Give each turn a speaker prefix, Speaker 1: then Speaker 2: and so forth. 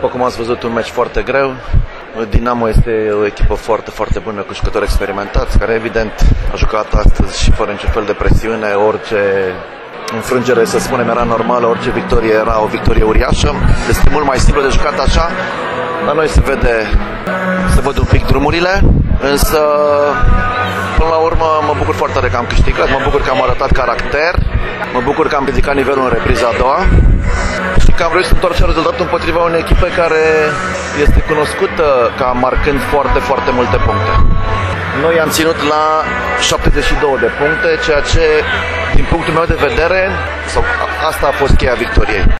Speaker 1: După cum ați văzut, un meci foarte greu. Dinamo este o echipă foarte, foarte bună, cu jucători experimentați, care evident a jucat astăzi și fără niciun fel de presiune. Orice înfrângere, să spunem, era normală, orice victorie era o victorie uriașă. Este mult mai simplu de jucat așa. La noi se văd un pic drumurile, însă până la urmă mă bucur foarte tare că am câștigat, mă bucur că am arătat caracter, mă bucur că am ridicat nivelul în repriza a doua și că am reușit să întoarcem rezultatul împotriva unei echipe care este cunoscută ca marcând foarte, foarte multe puncte. Noi am ținut la 72 de puncte, ceea ce, din punctul meu de vedere, asta a fost cheia victoriei.